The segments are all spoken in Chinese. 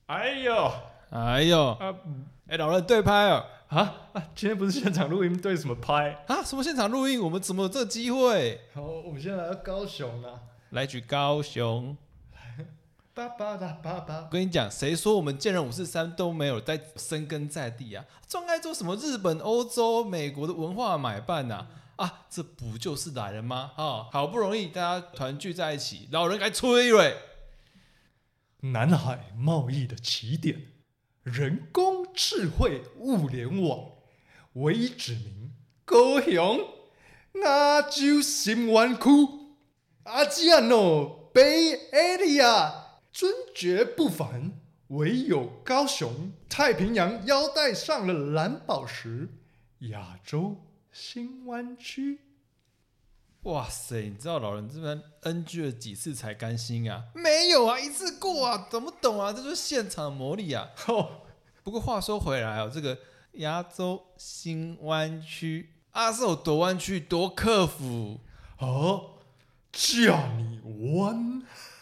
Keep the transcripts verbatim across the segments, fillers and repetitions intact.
哎呦， 哎呦， 啊哎、老人对拍哦， 啊啊！今天不是现场录音，对什么拍？ 啊，什么现场录音？我们怎么有这个机会？ 好，我们现在来到高雄啦。 来去高雄， 叭叭哒叭叭我，跟你讲，谁说我们健人五四三都没有在深耕在地啊？专爱做什么日本、欧洲、美国的文化买办呐、啊？啊，这不就是来了吗？啊，好不容易大家团聚在一起，老人该吹了。 南海贸易的起点，人工智慧物联网，唯一指明高雄亚洲新湾区，阿基亚诺 Bay Area 尊爵不凡，唯有高雄太平洋腰带上了蓝宝石，亚洲新湾区。 哇塞，你知道老人这边 N G 了几次才甘心啊？没有啊，一次过啊，懂不懂啊？这就是现场魔力啊！ 哦， 不过话说回来哦，这个亚洲新湾区啊是有多湾区多克服？ 哦，叫你湾。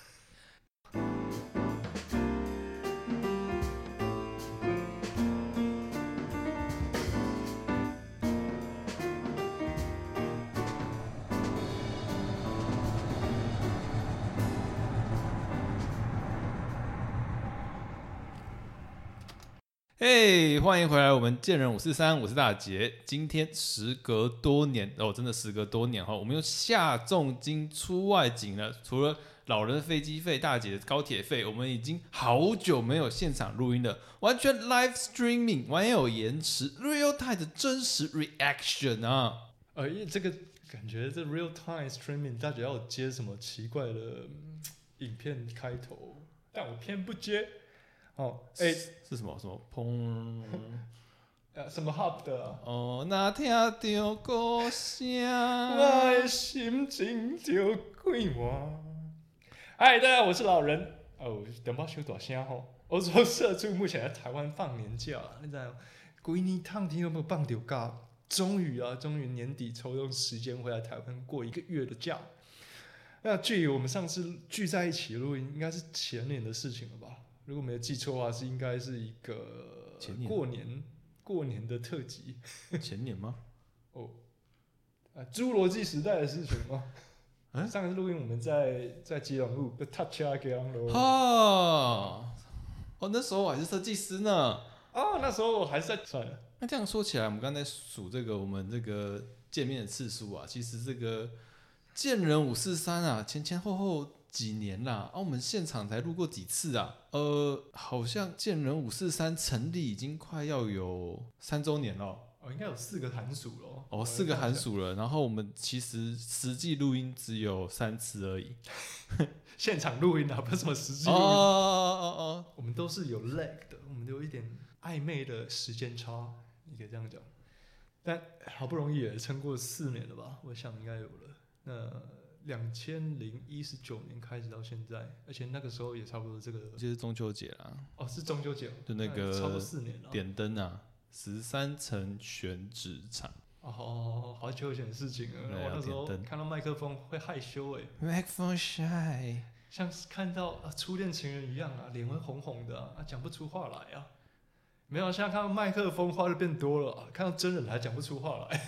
嘿、欢迎回来，我们健人五四三，我是大杰。今天时隔多年哦，真的时隔多年哈，我们又下重金出外景了。除了老人的飞机费、大姐的高铁费，我们已经好久没有现场录音了，完全 live streaming，完有延迟 real time 的真实 reaction 啊！ 呃，因为这个感觉这 real time streaming，大家要接什么奇怪的、嗯影片开头，但我偏不接。哦，哎、 是什么什么砰？ 呃，什么 hub 的、啊？ 哦，那听到歌声， 我的心情就快活。嗨，大家好，我是老人。哦，等把修大声吼。欧洲社畜目前在台湾放年假，你知道，规年趟天有没有放到假？终于啊，终于年底抽用时间回来台湾过一个月的假。那距离我们上次聚在一起录音，应该是前年的事情了吧？如果没有记错的话，是应该是一个前年过年过年的特辑。 前年吗？ 哦，啊，侏罗纪时代的事情吗？ 嗯上次录音我们在在基隆路的 Touch 啊，给昂楼。 哦，哦，那时候我还是设计师呢。 哦，那时候我还是在算了。 那这样说起来，我们刚才数这个我们这个见面的次数啊，其实这个见人五四三啊，前前后后几年啦，啊，我们现场才录过几次啊？呃，好像见人五四三成立已经快要有三周年了。 哦，应该有四个寒暑咯。 哦，四个寒暑了，然后我们其实实际录音只有三次而已。 现场录音啊，不是什么实际哦录音。 哦哦哦， 我们都是有 lag 的，我们有一点暧昧的时间差，你可以这样讲。但好不容易也撑过四年了吧？我想应该有了。那两千零一十九年开始到现在，而且那个时候也差不多这个就是中秋节啦， 哦，是中秋节， 就那个超过四年了。 点灯啊，十三层选址场。 哦，好久以前的事情了。 对啊我那时候点灯看到麦克风会害羞哎， Microphone shy， 像是看到啊初恋情人一样啊，脸会红红的啊，讲不出话来啊。没有，现在看到麦克风话就变多了、啊，看到真人还讲不出话来。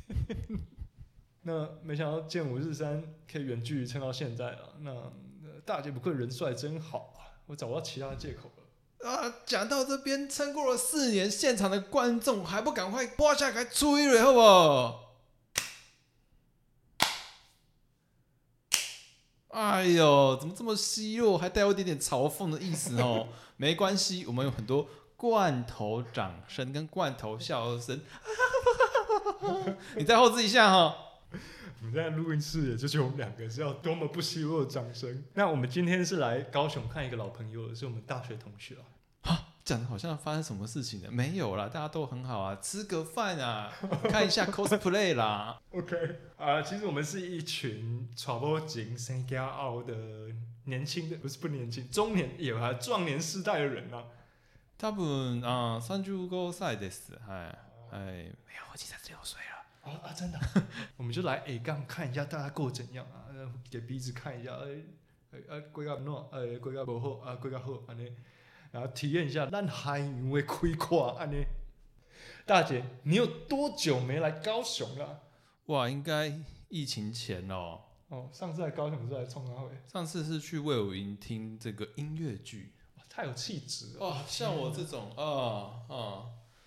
那没想到剑五日三可以远距离撑到现在啊。那、呃、大姐不愧人帅真好啊，我找不到其他借口了。 啊，讲到这边，撑过了四年，现场的观众还不赶快趴下来吹了，好不好？哎呦，怎么这么稀弱，还带有一点点嘲讽的意思哦？没关系，我们有很多罐头掌声跟罐头笑声。你再后置一下哈、哦。 我们在录音室，也就是我们两个是要多么不希望的掌声。那我们今天是来高雄看一个老朋友，是我们大学同学啊。 啊，讲的好像发生什么事情了？没有啦，大家都很好啊，吃个饭啊，看一下 cosplay 啦。 OK 啊，其实我们是一群传播景生家傲的年轻的，不是不年轻，中年也还壮年世代的人啊。 多分啊，三十五歳です。哎哎，没有，我已经三十六岁了。 啊啊，真的啊、我们就来 A 杠看一下大家过怎样啊，给彼此看一下，哎哎哎，过到喏，哎过到不好啊，过到好安尼。 然后体验一下咱海洋的开阔安尼。大姐，你有多久没来高雄了？ 哇，应该疫情前哦。 哦，上次来高雄是来冲哪回？ 上次是去魏武营听这个音乐剧， 哇，太有气质了。 哦，像我这种，啊啊，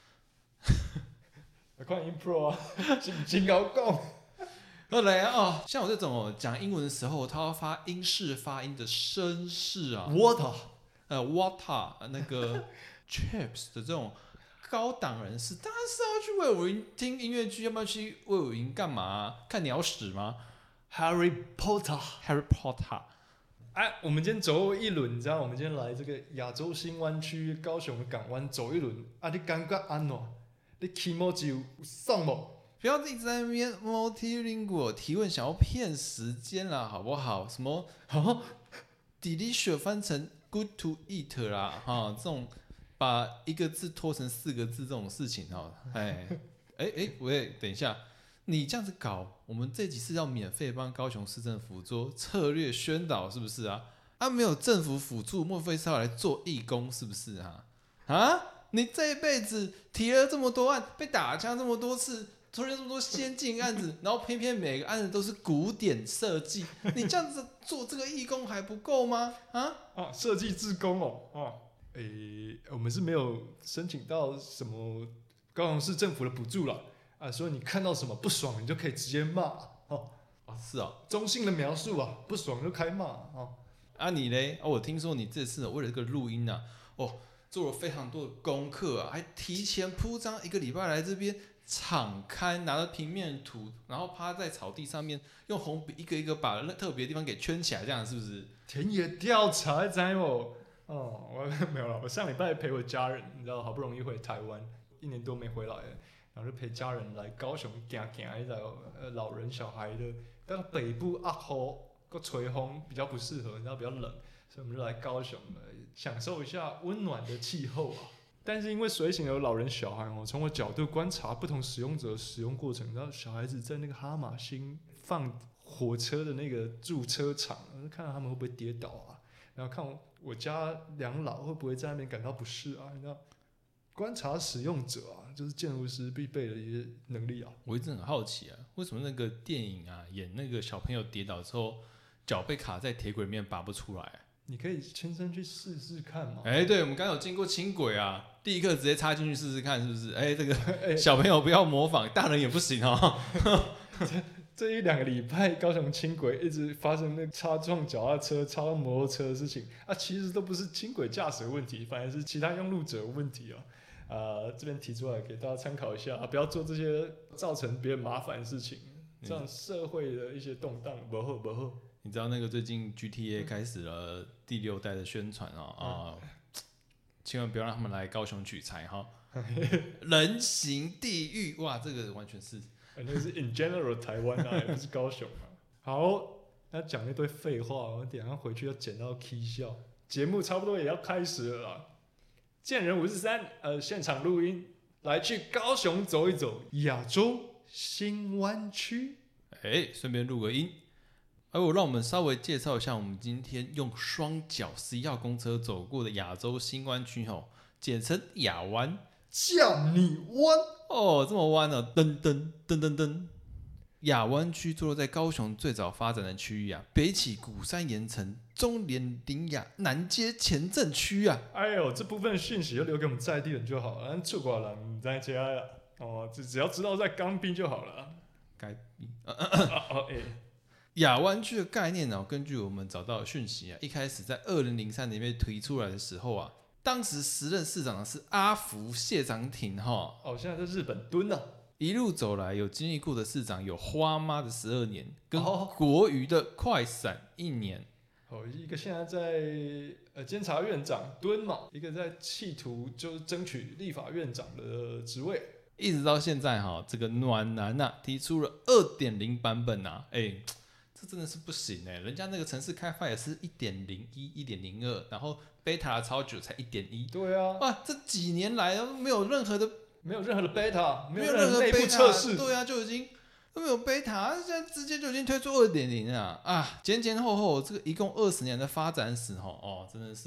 快 impro 啊，真真高讲。 后来啊，哦，像我这种哦，讲英文的时候，他要发英式发音的绅士啊 Water， 呃，water 那个 chips 的这种高档人士，当然是要去魏武营听音乐剧，要不要去魏武营干嘛啊？看鸟屎吗 Harry Potter。 ？Harry Potter。 哎，我们今天走一轮，你知道，我们今天来这个亚洲新湾区高雄的港湾走一轮，啊，你感觉安怎？你起毛就有爽无？ 不要一直在那边 multilingual 提问，想要骗时间啦，好不好？什么哦 delicious 翻成 good to eat 啦，哈，这种把一个字拖成四个字这种事情哈，哎哎哎，喂，等一下，你这样子搞，我们这集是要免费帮高雄市政府做策略宣导，是不是啊？啊，没有政府辅助，莫非是要来做义工，是不是啊？啊，你这一辈子提了这么多案，被打枪这么多次。出现这么多先进案子，然后偏偏每个案子都是古典设计，你这样子做这个义工还不够吗？啊啊，设计志工哦，啊，诶，我们是没有申请到什么高雄市政府的补助啦，啊，所以你看到什么不爽，你就可以直接骂，哦， 啊是啊， 中性的描述啊，不爽就开骂，哦， 啊你嘞？啊我听说你这次为了这个录音啊，哦做了非常多的功课啊，还提前铺张一个礼拜来这边。敞开，拿着平面图，然后趴在草地上面，用红笔一个一个把特别的地方给圈起来，这样是不是？ 田野调查在我，哦，我没有了。我上礼拜陪我家人，你知道，好不容易回台湾，一年多没回来了，然后就陪家人来高雄行行，你知道，呃，老人小孩的，但是北部压雨个吹风比较不适合，你知道比较冷，所以我们就来高雄，享受一下温暖的气候啊。但是因为随行有老人小孩哦，从我角度观察不同使用者的使用过程，然后小孩子在那个哈马星放火车的那个驻车场，看到他们会不会跌倒啊？然后看我家两老会不会在那边感到不适啊？你知道，观察使用者啊，就是建筑师必备的一些能力啊。 我一直很好奇啊，为什么那个电影啊，演那个小朋友跌倒之后，脚被卡在铁轨里面拔不出来、啊？ 你可以亲身去试试看嘛。 哎、欸，对，我们刚刚有经过轻轨啊，第一课直接插进去试试看，是不是？哎、欸，这个小朋友不要模仿，大人也不行哦。 这, 这一两个礼拜，高雄轻轨一直发生那擦撞脚踏车、擦撞摩托车的事情啊，其实都不是轻轨驾驶的问题，反而是其他用路者的问题啊。呃，这边提出来给大家参考一下啊，不要做这些造成别人麻烦的事情，这样社会的一些动荡不好不好。 你知道那个最近 G T A 开始了第六代的宣传哦，啊、嗯呃，千万不要让他们来高雄取材哈，人行地狱哇，这个完全是， 那个是 in general 台湾啊，也不是高雄啊。好，那讲一堆废话，我等一下回去要剪到 K 笑。节目差不多也要开始了啦，见人五四三，呃，现场录音，来去高雄走一走，亚洲新湾区， 哎，顺便录个音。而我让我们稍微介绍一下，我们今天用双脚十一号公车走过的亚洲新湾区吼，简称亚湾。 叫你湾哦，这么弯哦，噔噔噔噔噔。亚湾区坐落在高雄最早发展的区域啊，北起鼓山盐城、中连林雅、南接前镇区啊。 哎呦，这部分讯息就留给我们在地人就好了，咱出国人不在家了哦，只只要知道在刚滨就好了。 该滨。 哦哦哎。 亚湾区的概念呢、啊，根据我们找到的讯息啊，一开始在二零零三年被提出来的时候啊，当时时任市长是阿福谢长廷哈。 哦，现在在日本蹲了、啊。 一路走来，有经历过的市长有花妈的十二年，跟国瑜的快闪一年。 哦，一个现在在呃监察院长蹲嘛，一个在企图就是争取立法院长的职位。 一直到现在哈，这个暖男啊提出了 二点零 版本啊，哎、欸。这真的是不行哎、欸，人家那个城市开发也是 一点零一、一点零二，然后 beta 超久才 一点一。 对啊， 哇，这几年来都没有任何的， 没有任何的 beta， 没有任何内部测试， 对啊，就已经都没有 beta， 现在直接就已经推出 二点零 啊啊，前前后后这个一共二十年的发展史哦，真的是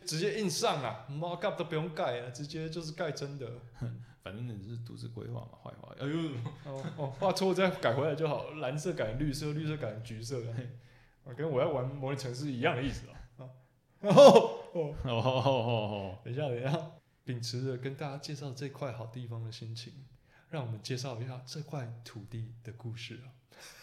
直接硬上啊 ，mock up 都不用盖啊，直接就是盖真的。 反正你是都市规划嘛，坏话。哎呦， 哦哦，画错再改回来就好，蓝色改成绿色，绿色改成橘色，啊，跟我要玩模拟城市一样的意思啊。哦哦哦哦哦， 等一下等一下，秉持着跟大家介绍这块好地方的心情，让我们介绍一下这块土地的故事啊。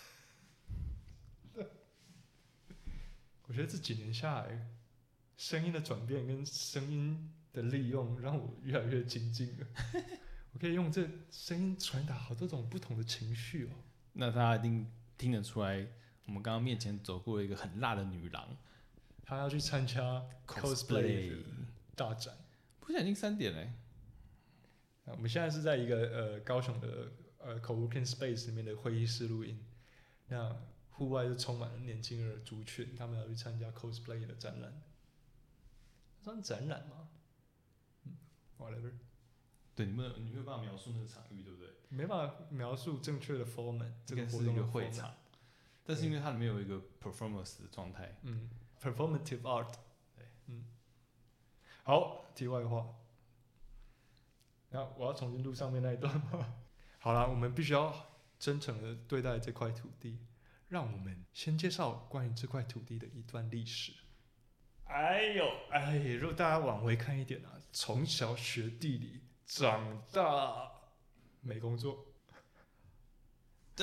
我觉得这几年下来，声音的转变跟声音的利用，让我越来越精进了。我可以用这声音传达好多种不同的情绪哦。 那大家一定听得出来，我们刚刚面前走过一个很辣的女郎， 她要去参加 cosplay 大展。 不是已经三点嘞？ 我们现在是在一个呃高雄的呃 coworking space 里面的会议室录音。那户外就充满了年轻人的族群，他们要去参加 cosplay 的展览。算展览吗？嗯 ，whatever。 对，你没有你没有办法描述那个场域，对不对？ 没办法描述正确的 format， 这个活是一个动的会场，但是因为它里面有一个 performance 的状态， 嗯 ，performative art， 对，嗯。好，题外话，那我要重新录上面那一段吗？好啦，我们必须要真诚的对待这块土地，让我们先介绍关于这块土地的一段历史。哎呦，哎，如果大家往回看一点啊，从小学地理，长大没工作。对，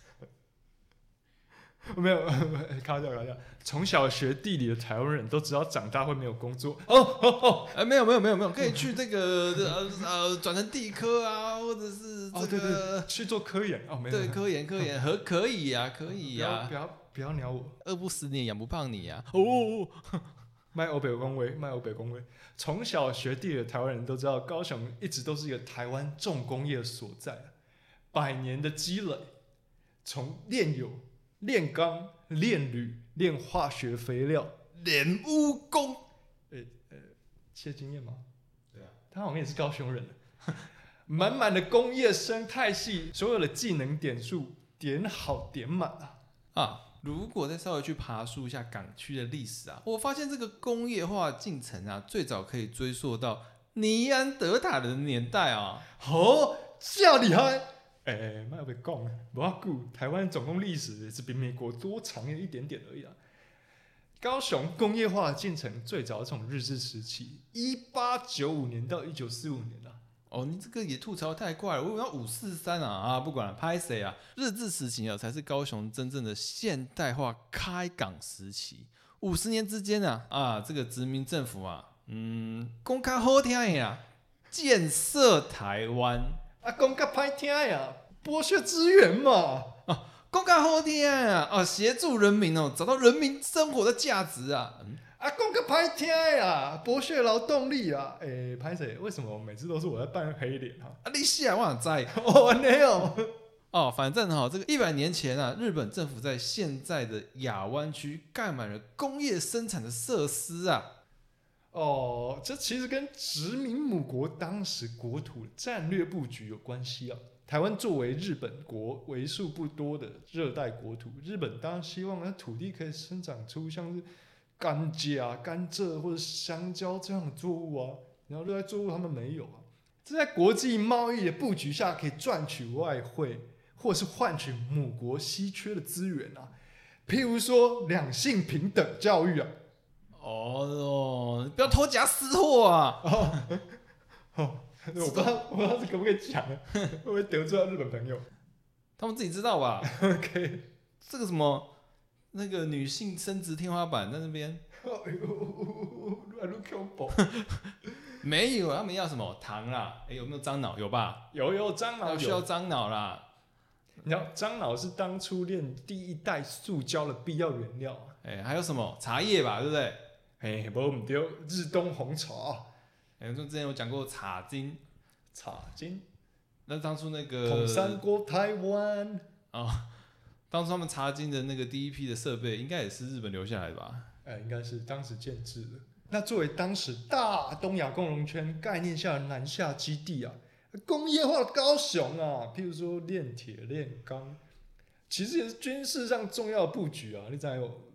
没有，开玩笑，开玩笑。从小学地理的台湾人都知道长大会没有工作。哦哦哦， 哎、欸，没有没有没有没有，可以去这个呃呃转成地科啊，或者是这个、 哦、对对去做科研哦，没有对科研科研和可以呀、啊、可以呀、啊， 不要不要鸟我， 饿不死你养不胖你呀、啊。哦， 卖欧北恭维，卖欧北恭维。从小学地理的台湾人都知道，高雄一直都是一个台湾重工业所在，百年的积累，从炼油、炼钢、炼铝、炼化学肥料、炼污工，诶呃，谢经验吗？ 对啊， 他好像也是高雄人。满满的工业生态系，所有的技能点数点好点满啊！ 啊，如果再稍微去爬梳一下港区的历史啊，我发现这个工业化进程啊，最早可以追溯到尼安德塔人的年代啊。 哦，这厉害！哎、欸，卖被讲，不要顾台湾总共历史也是比美国多长一点点而已啊。高雄工业化的进程最早从日治时期，一八九五年到一九四五年啊。 哦，你这个也吐槽太快了，我以为要五四三啊啊，不管了，拍谁啊？日治时期啊，才是高雄真正的现代化开港时期。五十年之间啊啊，这个殖民政府啊，嗯，讲较好听呀，建设台湾啊，讲较歹听呀，剥削资源嘛。 啊，讲较好听啊，哦，协助人民哦，找到人民生活的价值啊。嗯啊，讲个歹听呀，剥削劳动力啊！哎、欸，拍谁？为什么每次都是我在扮黑脸啊？ 啊，你想我哪知？ 哦，没有。 哦，反正哈、哦，这个一百年前啊，日本政府在现在的亚湾区盖满了工业生产的设施啊。 哦，这其实跟殖民母国当时国土战略布局有关系啊。台湾作为日本国为数不多的热带国土，日本当然希望它土地可以生长出像是甘蔗、甘蔗或者香蕉这样的作物啊，然后热带作物他们没有啊。这在国际贸易的布局下，可以赚取外汇，或是换取母国稀缺的资源啊。譬如说两性平等教育啊。 哦，你不要偷夹私货啊！ 哦，哦我不知道，我不知道这可不可以讲，会不会得罪到日本朋友？ 他们自己知道吧 ？OK， 这个什么那个女性生殖天花板在那边。 哎呦，乱入恐怖。 没有，他们要什么糖啦？哎，有没有樟脑？有吧？ 有有樟脑， 需要樟脑啦。 你知道樟脑是当初炼第一代塑胶的必要原料啊。 哎，还有什么茶叶吧？对不对？ 哎，不唔对，日东红茶。 哎，就之前有讲过茶金， 茶金。 那当初那个统三国台湾哦，当初他们茶金的那个第一批的设备，应该也是日本留下来的吧？ 哎，应该是当时建制的。那作为当时大东亚共荣圈概念下的南下基地啊，工业化的高雄啊，譬如说炼铁、炼钢，其实也是军事上重要的布局啊。你知道有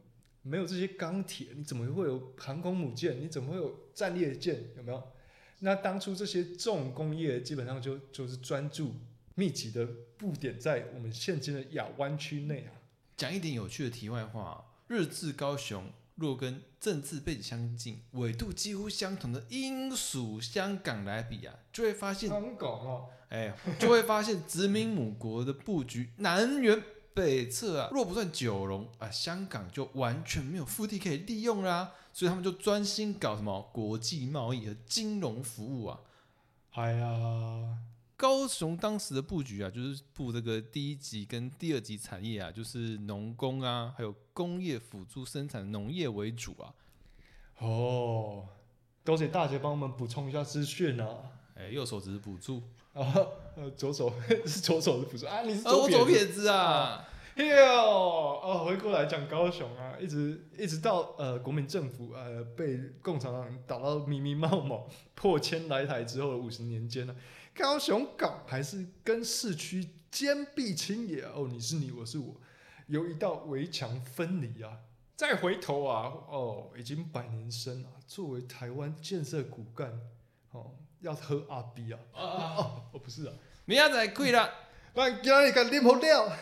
没有这些钢铁，你怎么会有航空母舰？你怎么会有战列舰？有没有？那当初这些重工业基本上就就是专注密集的布点在我们现今的亚湾区内啊。 讲一点有趣的题外话，日治高雄若跟政治背景相近、纬度几乎相同的英属香港来比啊，就会发现香港哦， 哎，就会发现殖民母国的布局南辕北辙啊。若不算九龙啊，香港就完全没有腹地可以利用啦、啊，所以他们就专心搞什么国际贸易和金融服务啊。 哎呀， 高雄当时的布局啊，就是布这个第一级跟第二级产业啊，就是农工啊，还有工业辅助生产农业为主啊。 哦，多谢大姐帮我们补充一下资讯啊。 哎，右手只是补助， 啊，呃，左手是左手是不是啊？你是呃，我左左撇子撇子啊。 哟，哦，回过来讲高雄啊，一直一直到呃国民政府呃被共产党打到密密茂茂破千来台之后的五十年间呢、啊，高雄港还是跟市区坚壁清野、啊、哦，你是你，我是我，有一道围墙分离啊。再回头啊，哦，已经百年生啊，作为台湾建设骨干，哦，要喝阿 B 啊， 啊啊哦，哦不是啊， 明仔载开啦， 咱今日甲啉好了。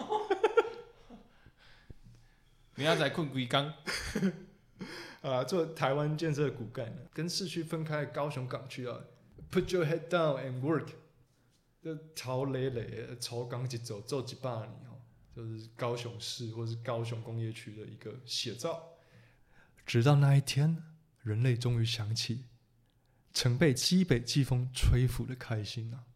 明仔载困规工。 啊，做台湾建设骨干，跟市区分开的高雄港区啊 ，Put your head down and work， 就超累累，超钢一走做一百年哦，就是高雄市或是高雄工业区的一个写照。直到那一天，人类终于想起曾被西北季风吹拂的开心啊！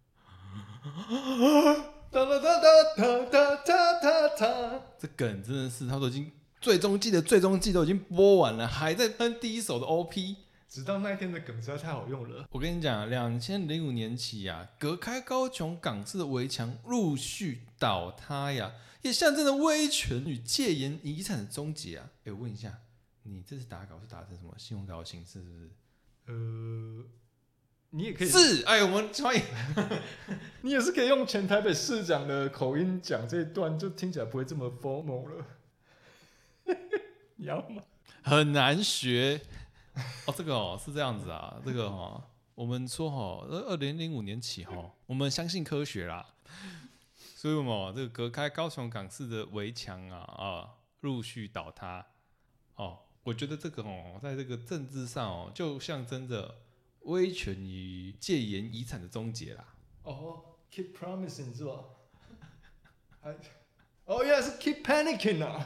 哒哒哒哒哒哒哒哒， 这梗真的是，他都已经最终季的最终季都已经播完了，还在喷第一首的 O P。 直到那一天的梗实在太好用了。 我跟你讲，两千零五年起啊，隔开高雄港市的围墙陆续倒塌呀，也象征着威权与戒严遗产的终结啊。哎，我问一下，你这次打稿是打成什么新闻稿形式？是不是？ 呃，你也可以是，哎，我们欢迎。 你也是可以用前台北市长的口音讲这一段，就听起来不会这么 formal 了。你要吗？ 很难学哦，这个哦是这样子啊，这个哦，我们说哦，二零零五年起哦，我们相信科学啦，所以我们、哦、这个隔开高雄港市的围墙啊啊陆续倒塌哦，我觉得这个哦，在这个政治上哦，就象征着威权与戒严遗产的终结啦。 哦、oh, ，keep promising 是吧？哦，原来是 keep panicking 啊！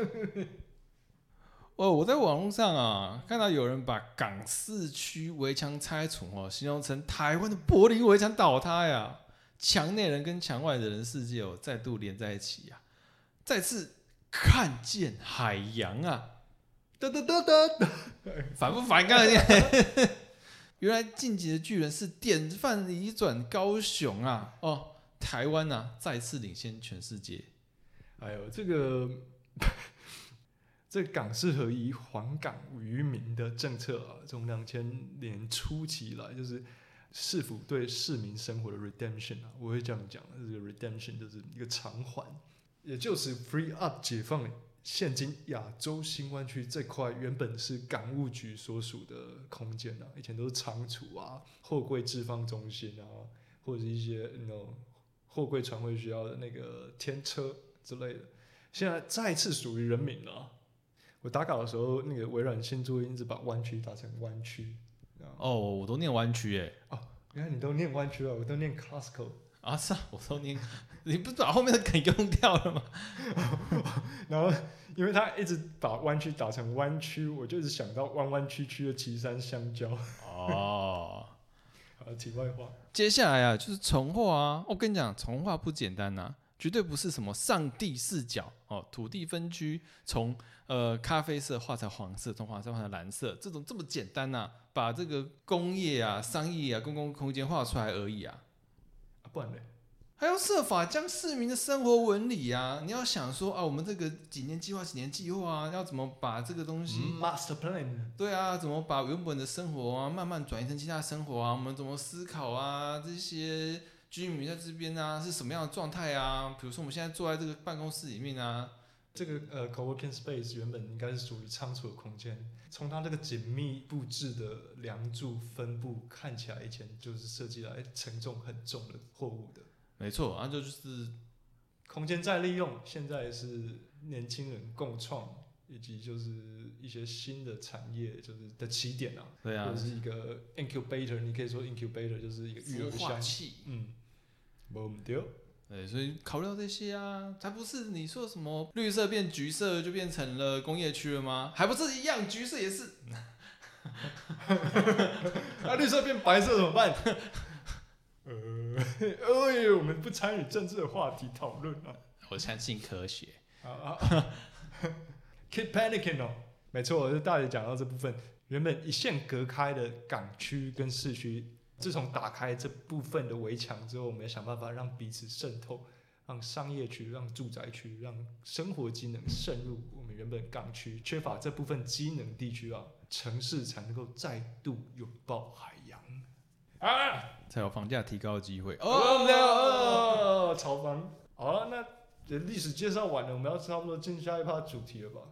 哦，我在网络上啊看到有人把港市区围墙拆除哦，形容成台湾的柏林围墙倒塌呀，墙内人跟墙外的人世界哦再度连在一起呀，再次看见海洋啊！ 哒哒哒哒， 烦不烦？刚才原来晋级的巨人是典范移转高雄啊！哦，台湾啊再次领先全世界。 哎呦，这个这港市合一、还港于民的政策啊，从两千年初期以来，就是市府对市民生活的 redemption 啊，我会这样讲，这个 redemption 就是一个偿还，也就是 free up 解放现今亚洲新湾区这块原本是港务局所属的空间啊，以前都是仓储啊、货柜置放中心啊，或者是一些那种货柜船会需要的那个天车之类的，现在再次属于人民了啊。我打稿的时候，那个微软新注音一直把湾区打成湾区。 哦，我都念湾区耶。 哦，原来你都念湾区了，我都念 Costco。 啊，是啊，我都念，你不是把后面的梗用掉了吗？ 然后，因为他一直把湾区打成湾区，我就一直想到弯弯曲曲的旗山香蕉。 哦， 好，题外话， 接下来啊，就是重划啊。我跟你讲，重划不简单呐、啊，绝对不是什么上帝视角哦，土地分区从呃咖啡色画成黄色，从黄色画成蓝色，这种这么简单呐、啊，把这个工业啊、商业啊、公共空间画出来而已啊。 啊不然嘞， 还要设法将市民的生活纹理啊，你要想说啊，我们这个几年计划、几年计划啊，要怎么把这个东西、 嗯、，master plan， 对啊，怎么把原本的生活啊，慢慢转移成其他生活啊？我们怎么思考啊？这些居民在这边啊，是什么样的状态啊？比如说我们现在坐在这个办公室里面啊， 这个呃 coworking space 原本应该是属于仓储的空间，从它这个紧密布置的梁柱分布看起来，以前就是设计来承重很重的货物的。 没错，啊，就就是空间再利用，现在是年轻人共创，以及就是一些新的产业就是的起点啊。 对啊， 或者是一个 incubator， 你可以说 incubator 就是一个育儿孵化器。 嗯，没对。 对，所以考虑到这些啊，才不是你说什么绿色变橘色就变成了工业区了吗？还不是一样，橘色也是。 那、啊、绿色变白色怎么办？呃，哎，我们不参与政治的话题讨论啊。 我相信科学。 啊啊 ！Keep panicking 哦，没错，就大姐讲到这部分，原本一线隔开的港区跟市区。自从打开这部分的围墙之后，我们要想办法让彼此渗透，让商业区、让住宅区、让生活机能渗入我们原本港区缺乏这部分机能地区啊，城市才能够再度拥抱海洋啊， 才有房价提高的机会。 哦，炒房。好了，那历史介绍完了，我们要差不多进下一趴主题了吧？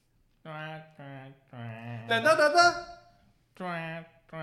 等等等等。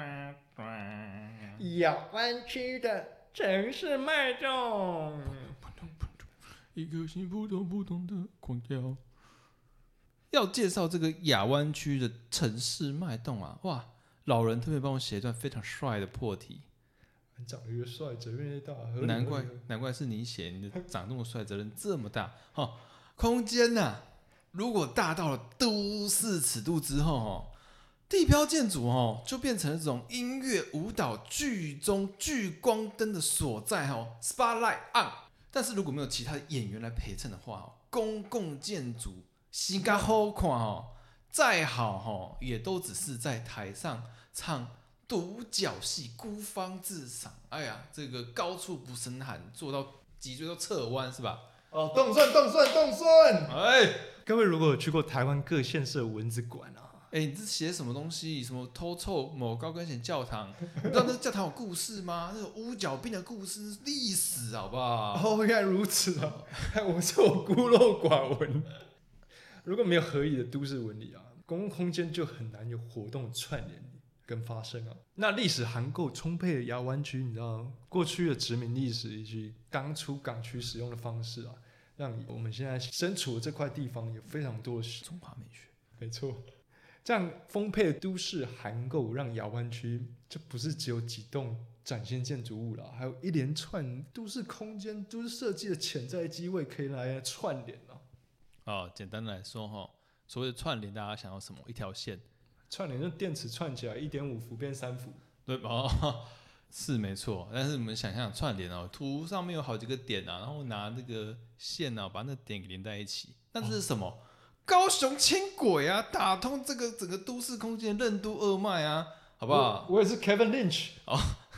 亚湾区的城市脉动， 一颗心扑通扑通的狂跳。要介绍这个亚湾区的城市脉动啊，哇！老人特别帮我写一段非常帅的破题。 长得越帅，责任越大。 难怪，难怪是你写，你的长这么帅，责任这么大。哦，空间呐、啊，如果大到了都市尺度之后，哦。地标建筑哦，就变成了这种音乐、舞蹈、剧中聚光灯的所在哦 ，spotlight on。但是如果没有其他的演员来陪衬的话哦，公共建筑新加好看哦，再好哦，也都只是在台上唱独角戏，孤芳自赏。哎呀，这个高处不胜寒，做到脊椎都侧弯是吧？ 哦，动算动算动算！ 哎， 各位如果有去过台湾各县市的文字馆啊。 哎、欸，你这写什么东西？什么偷臭某高跟鞋教堂？你知道那教堂有故事吗？那个乌角病的故事，历史好不好？ 哦，原来如此啊！我是我孤陋寡闻。如果没有合理的都市纹理啊，公共空间就很难有活动串联跟发生啊。那历史含够充沛的亚湾区，你知道过去的殖民历史以及当初港区使用的方式啊，让我们现在身处的这块地方有非常多的中华美学。 没错。这样丰沛的都市涵构，让亚湾区就不是只有几栋崭新建筑物啦，还有一连串都市空间、都市设计的潜在机会可以来串联啊。 哦，简单的来说哈，所谓的串联，大家想要什么？一条线， 串联就电池串起来，一点五伏变三伏， 对哦，是没错。但是我们想象串联哦，图上面有好几个点啊，然后拿那个线啊，把那个点给连在一起，那这是什么？哦，高雄轻轨啊，打通这个整个都市空间任督二脉啊，好不好？ 我, 我也是 Kevin Lynch 哦，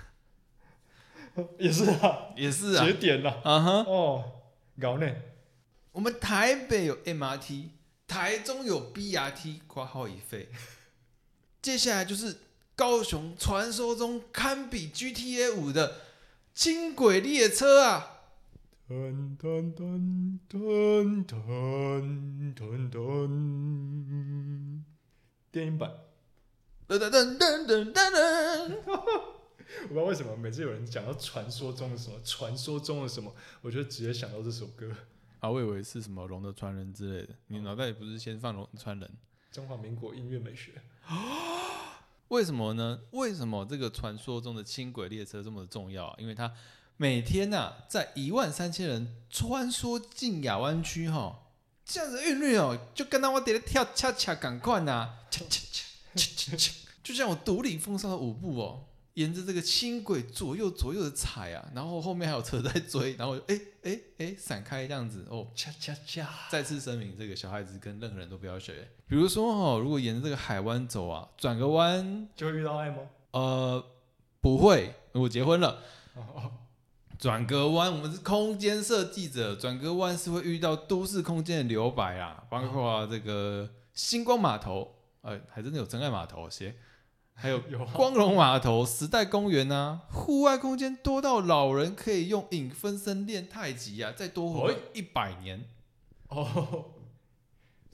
也是啊， 也是啊， 节点啦， 啊哈， 哦，搞呢。 我们台北有 M R T， 台中有 B R T， 括号已废。接下来就是高雄传说中堪比 G T A 五的轻轨列车啊。 噔噔噔噔噔噔噔，电影版。 噔噔噔噔噔噔。 我不知道为什么每次有人讲到传说中的什么，传说中的什么，我就直接想到这首歌。 啊，我以为是什么龙的传人之类的，你脑袋里不是先放龙的传人？ 中华民国音乐美学。 为什么呢？为什么这个传说中的轻轨列车这么重要、啊？因为它每天呐、啊，在一万三千人穿梭进亚湾区哈，这样子韵律哦，就跟到我得跳恰恰赶快呐，恰恰恰恰恰恰，就像我独领风骚的舞步哦，沿着这个轻轨左右左右的踩啊，然后后面还有车在追，然后哎哎哎闪开这样子哦， 恰恰恰。 再次声明，这个小孩子跟任何人都不要学。比如说哦，如果沿着这个海湾走啊，转个弯就会遇到爱吗？ 呃，不会，我结婚了。 哦转个弯，我们是空间设计者，转个弯是会遇到都市空间的留白啊，包括这个星光码头，呃，还真的有真爱码头些，还有光荣码头、时代公园啊，户外空间多到老人可以用影分身练太极啊，再多活一百年。 哦，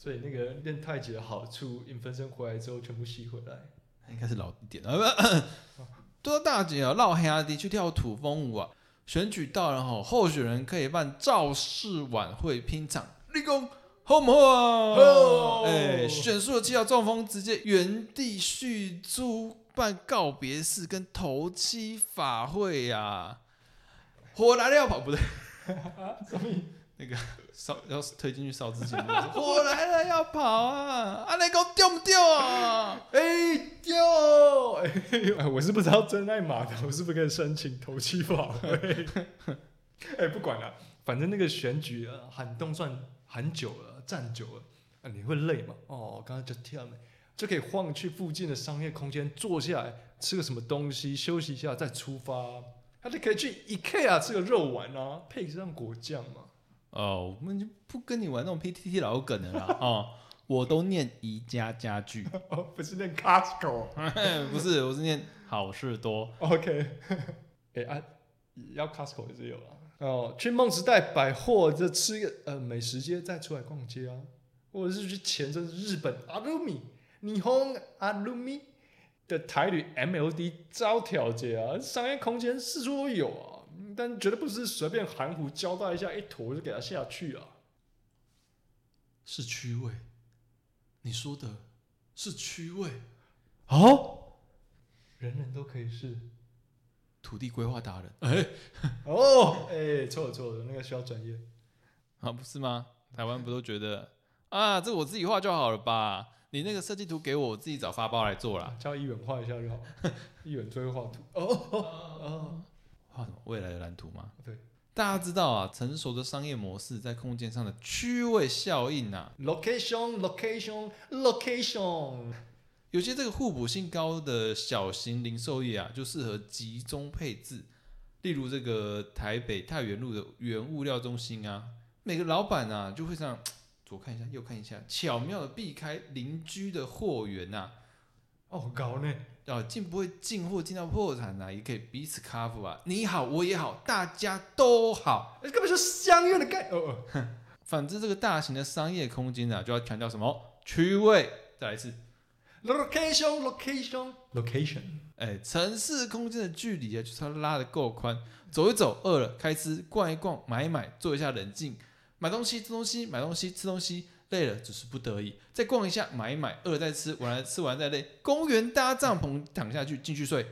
所以那个练太极的好处，影分身回来之后全部吸回来。 应该是老一点啊，不，多大姐啊，绕兄弟去跳土风舞啊。选举到了后，候选人可以办造势晚会拼场，立功好不好啊？哎，选输的七号中风，直接原地续租办告别式跟头七法会啊。火来了要跑，不对， 什么？ 那个烧要推进去烧之前，火来了要跑啊！啊，你讲丢不丢啊？ 哎丢！哎，我是不知道真爱码头是不是可以申请头七法会？哎，不管了，反正那个选举啊，喊动算喊久了，站久了，啊，你会累嘛？哦，刚刚就跳了，就可以晃去附近的商业空间坐下来吃个什么东西，休息一下再出发。他就可以去 IKEA 吃个肉丸啊，配上果酱嘛。 哦，我们就不跟你玩那种 P T T 老梗的啦。哦，我都念宜家家具， 哦，不是念 Costco， 不是，我是念好事多。 OK， 哎、欸、啊，要 Costco 也是有啊。哦，去梦时代百货这吃个呃美食街，再出来逛街啊，或者是去前身日本阿鲁米、日本阿鲁米的台旅 M L D 招条街啊，商业空间四处都有啊，但绝对不是随便含糊交代一下一坨就给他下去啊。 是区位，你说的是区位哦，人人都可以是土地规划达人。哎、 哦，哎、欸，错了错了，那个需要专业啊，不是吗？台湾不都觉得啊，这我自己画就好了吧？你那个设计图给我，我自己找发包来做啦。 叫议员画一下就好，议员最会画图。哦哦哦， 画什么未来的蓝图吗？ 对， 大家知道啊，成熟的商业模式在空间上的区位效应啊 ，location location location， 有些这个互补性高的小型零售业啊，就适合集中配置。例如这个台北太原路的原物料中心啊，每个老板啊就会这样左看一下右看一下，巧妙的避开邻居的货源啊。 哦，搞呢， 啊，进不会进货进到破产啊，也可以彼此 cover 啊，你好我也好，大家都好， 根本就是相约的概哦哦。 反之，这个大型的商业空间啊，就要强调什么区位。再来一次 ，location location location， 哎，城市空间的距离啊，就是要拉得够宽，走一走，饿了开吃，逛一逛，买一买，做一下冷静，买东西吃东西，买东西吃东西。累了只是不得已，再逛一下，买一买，饿了再吃，完了吃完再累。公园搭帐篷躺下去，进去睡。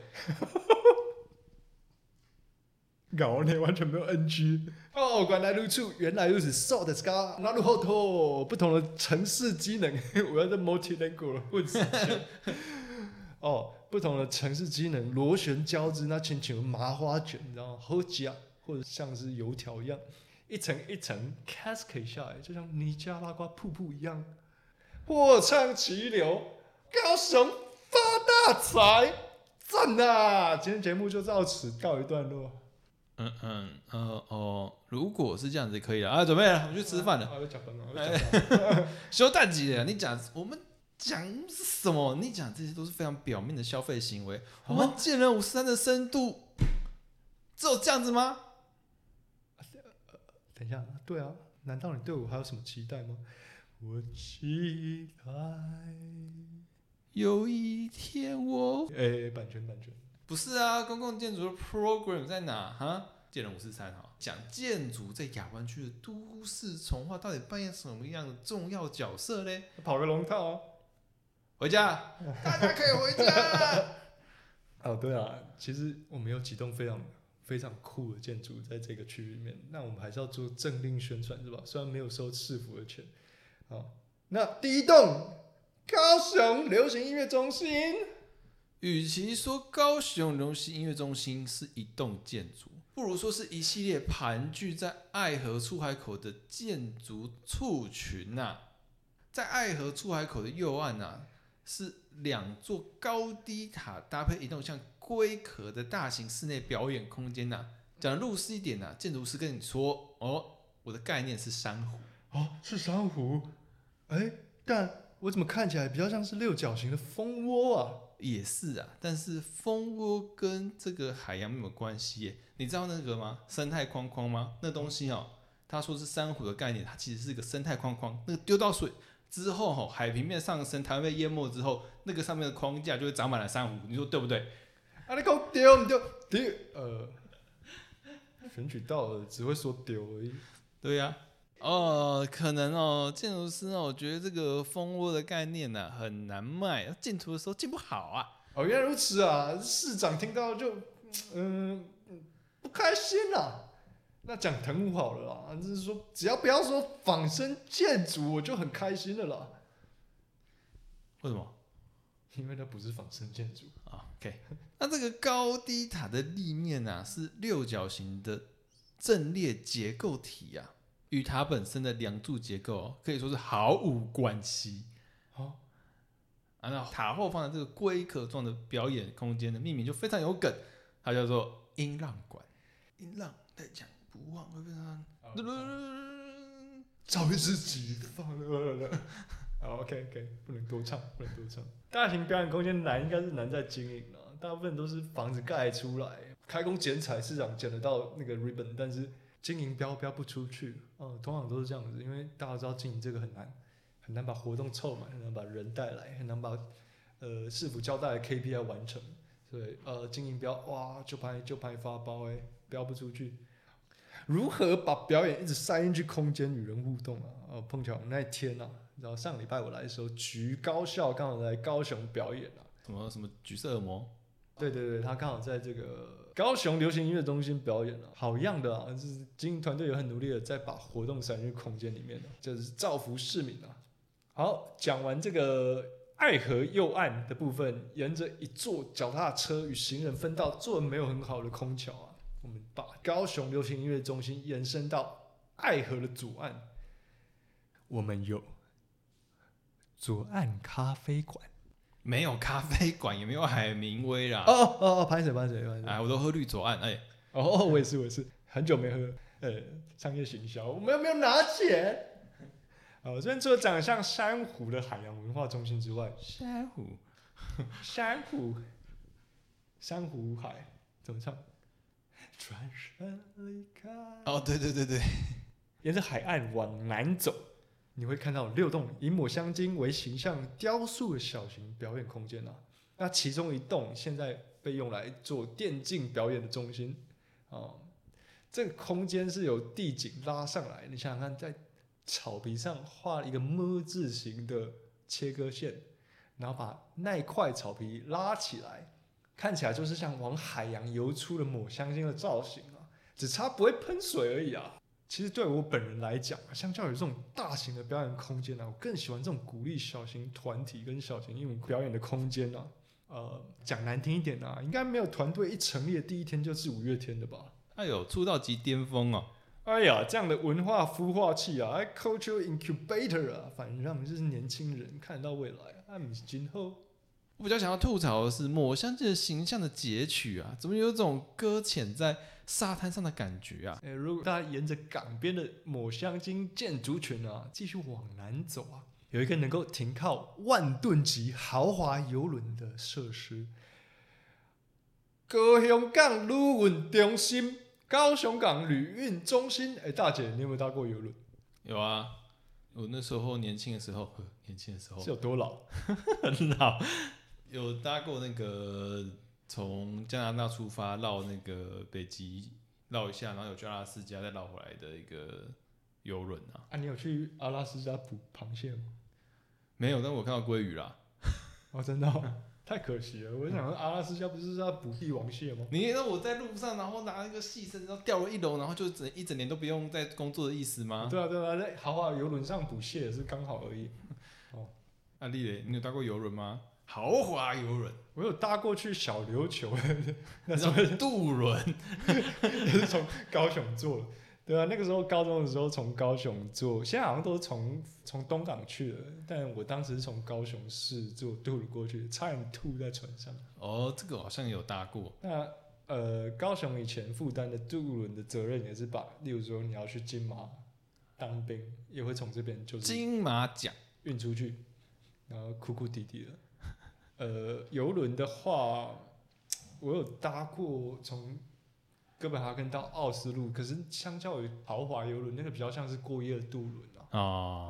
搞呢，完全没有 N G。哦，原来如此，原来如此。So the sky，那如后头不同的城市机能，我要在 multilingual 混死哦，不同的城市机能螺旋交织，那轻轻的麻花卷，然后好夹或者像是油条一样。一层一层 cascade 下来，就像尼加拉瓜瀑布一样，货畅其流，高雄发大财，赞啊！今天节目就到此告一段落。 嗯嗯呃哦，如果是这样子可以了啊，准备了，我们去吃饭了。 啊，要讲饭了， 休淡季了，你讲我们讲是什么？你讲这些都是非常表面的消费行为。我们见人五十三的深度，只有这样子吗？ 等一下，对啊，难道你对我还有什么期待吗？我期待有一天我…… 哎、欸，版权版权， 不是啊，公共建筑的 program 在哪？哈，建人五四三哈，讲建筑在亚湾区的都市重化到底扮演什么样的重要角色嘞？ 跑个龙套啊！ 回家，大家可以回家。 哦，对啊，其实我们有几栋非常。非常酷的建筑在这个区域里面，那我们还是要做政令宣传，是吧？虽然没有收市府的钱。好，那第一栋高雄流行音乐中心， 与其说高雄流行音乐中心是一栋建筑，不如说是一系列盘踞在爱河出海口的建筑簇群呐、啊。在爱河出海口的右岸啊，是两座高低塔搭配一栋像龟壳的大型室内表演空间呐、啊。讲的入世一点呐、啊，建筑师跟你说哦，我的概念是珊瑚。 哦，是珊瑚。哎，但我怎么看起来比较像是六角形的蜂窝啊？ 也是啊，但是蜂窝跟这个海洋没有关系耶。你知道那个吗？生态框框吗？那东西哦，他说是珊瑚的概念，它其实是个生态框框。那个丢到水之后吼海平面上升，台湾被淹没之后，那个上面的框架就会长满了珊瑚，你说对不对？ 啊，你讲丢唔丢？丢，呃，选举到了只会说丢而已。 对呀、啊，哦，可能哦，建筑师哦，我觉得这个蜂窝的概念呢、啊、很难卖，建图的时候建不好啊。 哦，原来如此啊！市长听到就嗯、呃、不开心啦。那讲藤壶好了啦，就是说只要不要说仿生建筑，我就很开心了啦。 为什么？ 因为它不是仿生建筑啊。OK， 那这个高低塔的立面啊，是六角形的阵列结构体啊，与塔本身的梁柱结构、哦、可以说是毫无关系。 哦， 啊，那塔后方的这个龟壳状的表演空间的命名就非常有梗，它叫做音浪馆。音浪在讲不忘会变成， 找自己放了。好 ，OK OK， 不能多唱，不能多唱。大型表演空间难，应该是难在经营啊，大部分都是房子盖出来，开工剪彩，市场捡得到那个 ribbon， 但是经营标标不出去。哦、嗯，通常都是这样子，因为大家知道经营这个很难，很难把活动凑满，很难把人带来，很难把呃市府交代的 K P I 完成。所以呃，经营标哇就拍就拍发包哎、欸，标不出去。如何把表演一直塞进去空间与人互动啊？呃，碰巧那天啊，然后上礼拜我来的时候，橘高校刚好在高雄表演啊。 什么什么橘色恶魔？ 对对对，他刚好在这个高雄流行音乐中心表演啊，好样的啊！就是经营团队也很努力的在把活动塞进去空间里面、啊、就是造福市民啊。好，讲完这个爱河右岸的部分，沿着一座脚踏车与行人分道做的没有很好的空桥啊，我们把高雄流行音乐中心延伸到爱河的左岸，我们有左岸咖啡馆。 没有咖啡馆，也没有海明威啦。 哦哦哦，拍谁拍谁拍谁！ 哎，我都喝绿左岸，哎， 哦，我也是我也是，很久没喝，呃，商业行销，我们又没有拿钱。啊，我这边除了长得像珊瑚的海洋文化中心之外， 珊瑚， 珊瑚，珊瑚海怎么唱？转身离开。 哦，对对对对， 沿着海岸往南走，你会看到六栋以抹香鲸为形象雕塑的小型表演空间啊。那其中一栋现在被用来做电竞表演的中心啊。这个空间是由地景拉上来，你想想看，在草皮上画一个么字形的切割线，然后把那一块草皮拉起来，看起来就是像往海洋游出的抹香鲸的造型啊，只差不会喷水而已啊。其实对我本人来讲，相较于这种大型的表演空间啊，我更喜欢这种鼓励小型团体跟小型艺术表演的空间啊。呃，讲难听一点啊，应该没有团队一成立的第一天就是五月天的吧？ 哎呦，出道即巅峰哦！ 哎呀，这样的文化孵化器啊 ，culture incubator 啊，反正让就是年轻人看得到未来啊，不是今后。 我比较想要吐槽的是抹香鲸的形象的截取啊，怎么有种搁浅在沙滩上的感觉啊？ 欸、如果大家沿着港边的抹香鲸建筑群啊，继续往南走啊，有一个能够停靠万吨级豪华游轮的设施——高雄港旅运中心。高雄港旅运中心，哎、欸，大姐，你有没有搭过游轮？ 有啊，我那时候年轻的时候，年轻的时候是有多老？ 很老。有搭过那个从加拿大出发绕那个北极绕一下，然后有去阿拉斯加再绕回来的一个游轮啊。 啊，你有去阿拉斯加捕螃蟹吗？ 没有，但我看到鲑鱼啦。 哦，真的、哦，太可惜了。我想说阿拉斯加不是要捕帝王蟹吗？ 你知道我在路上，然后拿一个细绳，然后掉了一楼，然后就整一整年都不用再工作的意思吗？ 对啊，对啊，在豪华游轮上捕蟹也是刚好而已。哦， 阿丽蕾，你有搭过游轮吗？豪华游轮， 我有搭过去小琉球，那时候渡轮也是从高雄坐的。对啊，那个时候高中的时候从高雄坐，现在好像都是从从东港去的，但我当时是从高雄市坐渡轮过去，差点吐在船上。 哦，这个好像有搭过。 那呃，高雄以前负担的渡轮的责任也是把，例如说你要去金马当兵，也会从这边就是金马奖运出去，然后哭哭啼啼的。呃，游轮的话，我有搭过从哥本哈根到奥斯陆，可是相较于豪华游轮，那个比较像是过夜的渡轮啊。 哦，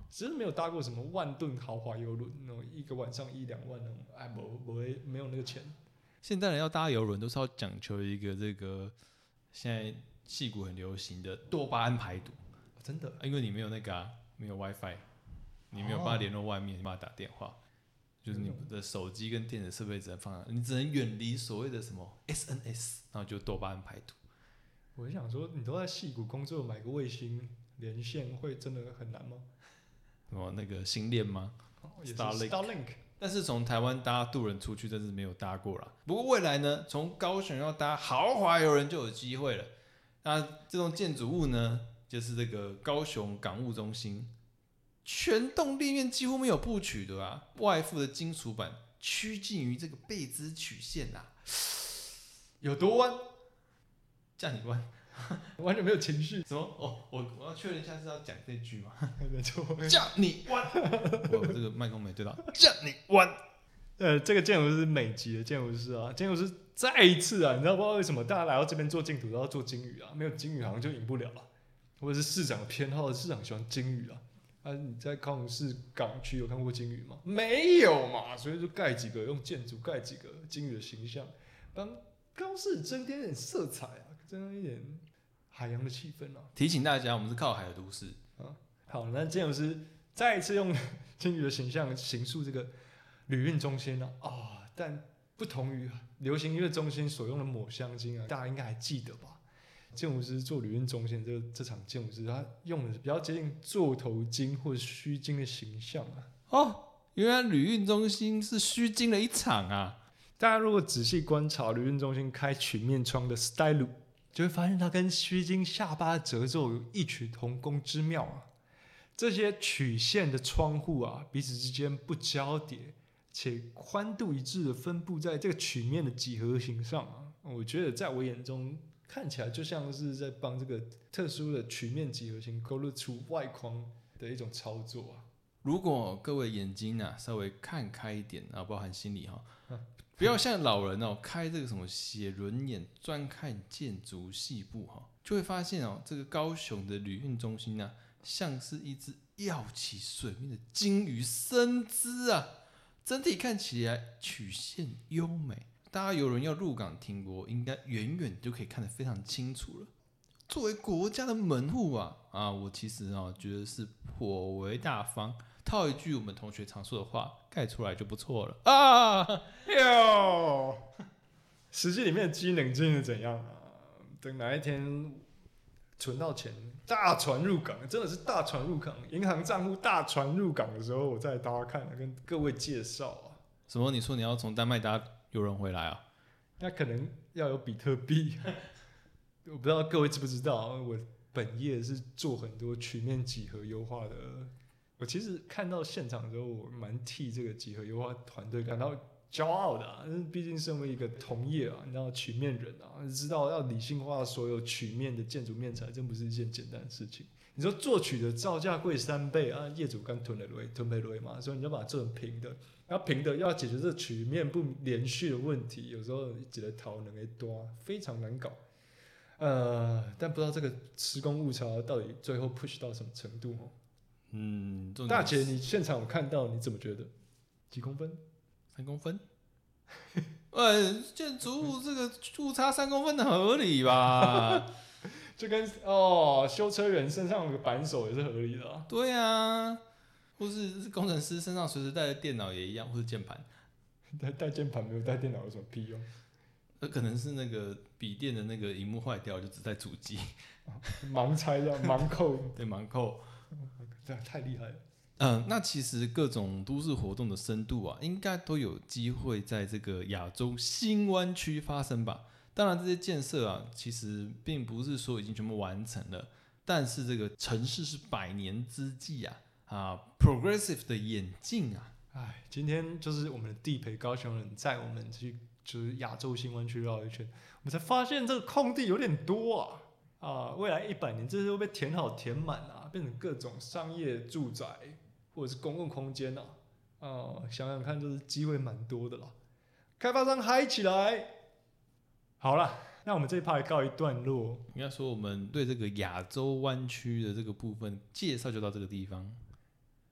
只是没有搭过什么万吨豪华游轮那种一个晚上一两万那种，哎，没没没有那个钱。 现代人要搭游轮都是要讲求一个这个现在矽谷很流行的多巴胺排毒， 哦、真的， 因为你没有那个、啊、没有 WiFi， 你没有办法联络外面，你没办法打电话。就是你的手机跟电子设备只能放，你只能远离所谓的什么 S N S， 然后就多巴胺排毒。 我想说，你都在矽谷工作，买个卫星连线会真的很难吗？ 什么那个星链吗、 哦、也是 ？Starlink。 Starlink。 但是从台湾搭渡轮出去，真是没有搭过啦。不过未来呢，从高雄要搭豪华游轮就有机会了。那这栋建筑物呢，就是这个高雄港务中心。全栋立面几乎没有布曲的啊，外附的金属板趋近于这个贝兹曲线啊， 有多弯？ 叫你弯， 完全没有情绪。 什么？哦，我我要确认一下是要讲这句吗？ 没错， 叫你弯。我这个麦克风没对到，叫你弯。 呃，这个建筑师是美籍的建筑师啊，建筑师再一次啊，你知道不知道为什么大家来到这边做净土都要做金鱼啊？没有金鱼好像就赢不了了，或者是市长的偏好，市长喜欢金鱼啊。啊，你在高雄市港区有看过金鱼吗？没有嘛，所以就盖几个用建筑盖几个金鱼的形象，帮高市增添一点色彩啊，增添一点海洋的气氛啊。 提醒大家，我们是靠海的都市啊。好，那建筑师再一次用金鱼的形象形塑这个旅运中心啊，啊，但不同于流行音乐中心所用的抹香鲸啊，大家应该还记得吧？建筑师做旅运中心这这场建筑师，他用的是比较接近座头鲸或者须鲸的形象啊。 哦，原来旅运中心是虚惊了一场啊！ 大家如果仔细观察旅运中心开曲面窗的 style， 就会发现它跟须鲸下巴褶皱有异曲同工之妙啊。这些曲线的窗户啊，彼此之间不交叠，且宽度一致的分布在这个曲面的几何形上啊。我觉得在我眼中，看起来就像是在帮这个特殊的曲面几何形勾勒出外框的一种操作啊。 如果各位眼睛啊稍微看开一点啊，包含心里哈、啊，不要像老人哦开这个什么写轮眼专看建筑细部哈，就会发现哦，这个高雄的旅运中心啊，像是一只跃起水面的金鱼身姿啊，整体看起来曲线优美。大家有人要入港停泊，应该远远就可以看得非常清楚了。作为国家的门户啊，啊，我其实啊觉得是颇为大方。套一句我们同学常说的话，盖出来就不错了啊！ 哟，实际里面的机能究竟是怎样啊？等哪一天存到钱，大船入港，真的是大船入港，银行账户大船入港的时候，我再来大家看，跟各位介绍啊。 什么？你说你要从丹麦搭游轮回来啊？ 那可能要有比特币。我不知道各位知不知道，我本业是做很多曲面几何优化的。我其实看到现场的时候，我蛮替这个几何优化团队感到骄傲的啊。毕竟身为一个同业啊，你知道曲面人啊，知道要理性化所有曲面的建筑面材，真不是一件简单的事情。你说作曲的造价贵三倍啊，业主刚吞了雷，吞没雷嘛，所以你就把它做成平的。然后平的要解决这曲面不连续的问题，有时候几个头能给多，非常难搞。呃，但不知道这个施工误差到底最后 push 到什么程度哦。 嗯， 大姐，你现场有看到，你怎么觉得？几公分？ 三公分？呃，建筑物这个误差三公分的合理吧？ 就跟哦，修车员身上有个扳手也是合理的啊。 对啊，或是工程师身上随时带着电脑也一样，或是键盘。 带带键盘没有带电脑有什么屁用？ 那可能是那个笔电的那个荧幕坏掉，就只带主机。 盲拆的，盲扣。 对，盲扣。 这太厉害了。 嗯，那其实各种都市活动的深度啊，应该都有机会在这个亚洲新湾区发生吧。当然，这些建设啊，其实并不是说已经全部完成了，但是这个城市是百年之计啊，啊 ，progressive 的演进啊。 哎，今天就是我们的地陪高雄人载我们去，就是亚洲新湾区绕一圈，我们才发现这个空地有点多啊。啊，未来一百年这些会被填好填满啊，变成各种商业住宅或者是公共空间啊。啊，想想看，就是机会蛮多的啦。开发商嗨起来！好了，那我们这一趴告一段落。 应该说，我们对这个亚洲湾区的这个部分介绍就到这个地方。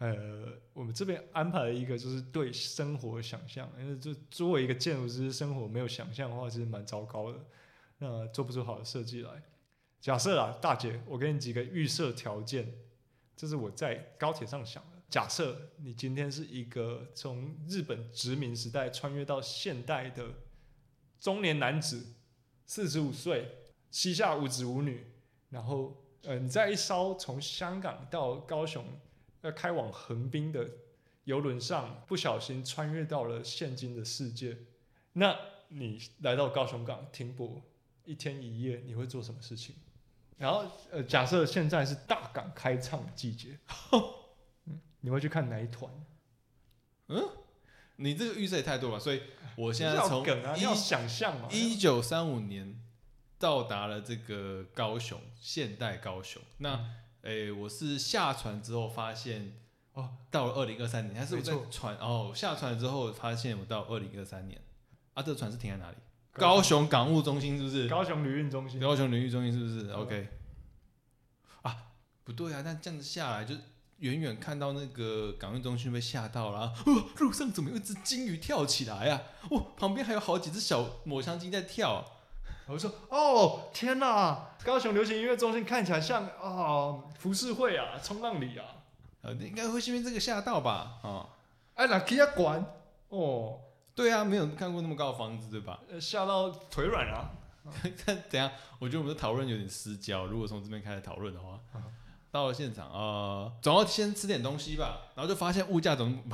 呃，我们这边安排了一个就是对生活的想象，因为就作为一个建筑师，生活没有想象的话，其实蛮糟糕的，那做不出好的设计来。假设啊，大姐，我给你几个预设条件，这是我在高铁上想的。假设你今天是一个从日本殖民时代穿越到现代的中年男子，四十五岁，膝下无子无女，然后呃你在一艘从香港到高雄要开往横滨的游轮上，不小心穿越到了现今的世界，那你来到高雄港停泊一天一夜，你会做什么事情？然后呃，假设现在是大港开唱的季节，嗯，你会去看哪一团？ 嗯，你这个预设也太多了，所以我现在从梗啊，你要想象嘛。 一九三五年到达了这个高雄，现代高雄。那诶、欸，我是下船之后发现，哦，到了二零二三年，还是我在船哦下船之后发现我到二零二三年，啊，这个船是停在哪里？高雄港务中心是不是？ 高雄旅运中心。 高雄旅运中心是不是 ？OK。啊，不对啊，但这样子下来就远远看到那个港运中心被吓到了、啊，哦，路上怎么有一只金鱼跳起来啊？哦，旁边还有好几只小抹香鲸在跳、啊。 我说哦，天哪！高雄流行音乐中心看起来像啊、哦、浮世绘啊，冲浪里啊。 呃，应该会是因为这个吓到吧？啊， 哎，哪可以管？哦， 对啊，没有看过那么高的房子，对吧？ 呃，吓到腿软了、啊。 但等一下，我觉得我们的讨论有点失焦。如果从这边开始讨论的话，嗯、到了现场，呃，总要先吃点东西吧，然后就发现物价怎么，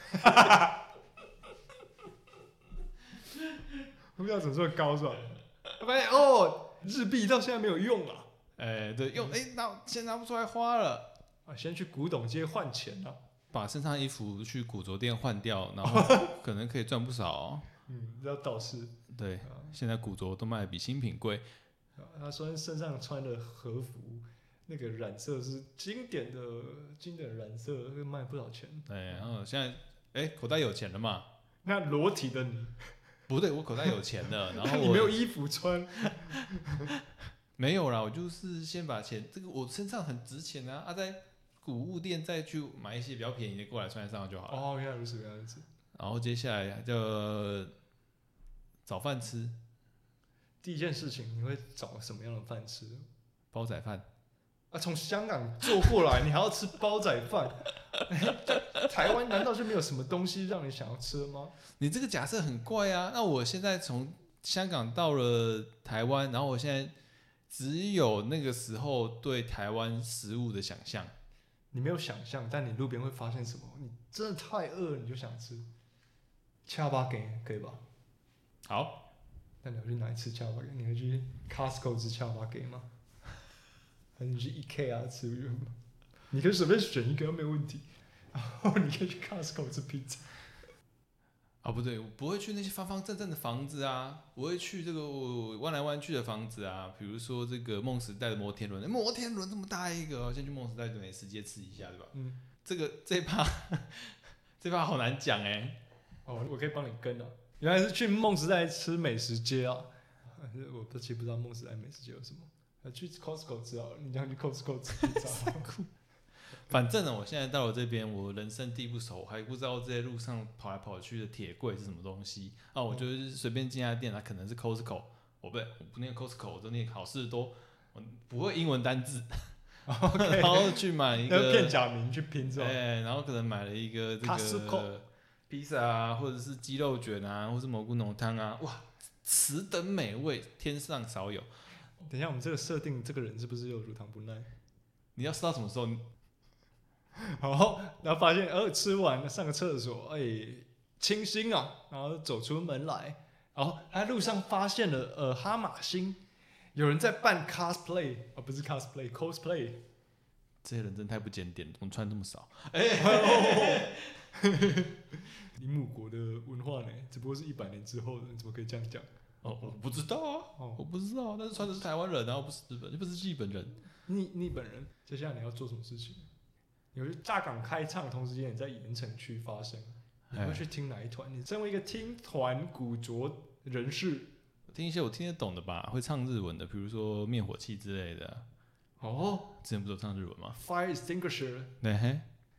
物价怎么这么高是吧？发现哦，日币到现在没有用啊。 哎、欸，对，用哎，拿钱拿不出来花了。 啊，先去古董街换钱啊， 把身上衣服去古着店换掉，然后可能可以赚不少、哦。 嗯，这倒是。 对，啊、现在古着都卖的比新品贵。 他说身上穿的和服，那个染色是经典的经典的染色，卖不少钱。 对，然后现在哎、欸，口袋有钱了嘛？ 那裸体的你， 不对，我口袋有钱了，然后你没有衣服穿。 没有啦，我就是先把钱，这个我身上很值钱啊，啊在古物店再去买一些比较便宜的过来穿上就好了。 哦，原来如此，原来如此。 然后接下来就找饭吃。 第一件事情，你会找什么样的饭吃？ 煲仔饭。 啊，从香港坐过来，你还要吃煲仔饭？台湾难道就没有什么东西让你想要吃吗？ 你这个假设很怪啊。那我现在从香港到了台湾，然后我现在只有那个时候对台湾食物的想象。 你没有想象，但你路边会发现什么？你真的太饿了，你就想吃。恰巴给可以吧？ 好。 那你要去哪里吃恰巴给？你会去 Costco 吃恰巴给吗？还是你去 IKEA 吃？你可以随便选一个，没有问题。然后你可以去 Costco 吃披萨。 啊，不对，我不会去那些方方正正的房子啊，我会去这个弯来弯去的房子啊，比如说这个梦时代的摩天轮，摩天轮这么大一个，先去梦时代的美食街吃一下，对吧？嗯，这个这一趴这一趴好难讲哎、欸。 哦，我可以帮你跟啊。原来是去梦时代吃美食街啊！我不其实不知道梦时代美食街有什么。去 Costco 吃好了，你这样去 Costco 吃披萨。 反正呢，我现在到了这边，我人生地不熟，我还不知道这些路上跑来跑去的铁柜是什么东西啊！我就是随便进家店，它可能是 Costco， 我不对，我不念 Costco， 我都念好事多，我不会英文单字。 Okay, 然后去买一个片假名去拼是吧？ 哎，然后可能买了一个这个披萨啊，或者是鸡肉卷啊，或是蘑菇浓汤啊，哇，此等美味，天上少有。 等一下，我们这个设定，这个人是不是有乳糖不耐？ 你要吃到什么时候？ 好，然后发现，呃，吃完上个厕所，哎、欸，清新啊，然后走出门来，然后在路上发现了，呃，哈马星，有人在扮 cosplay， 啊、哦，不是 cosplay，cosplay。 这些人真太不检点，怎么穿这么少？ 哎、欸，你母国的文化呢？只不过是一百年之后的，你怎么可以这样讲？ 哦，我不知道啊，哦、我不知道，但是穿的是台湾人，然后不是日本，又不是日本人。 日日本人，接下来你要做什么事情？你会大港开唱，同时间也在盐城区发生，你会去听哪一团？你身为一个听团古着人士， 听一些我听得懂的吧，会唱日文的，比如说灭火器之类的。 哦， 之前不是有唱日文吗 ？Fire extinguisher， 对嘿，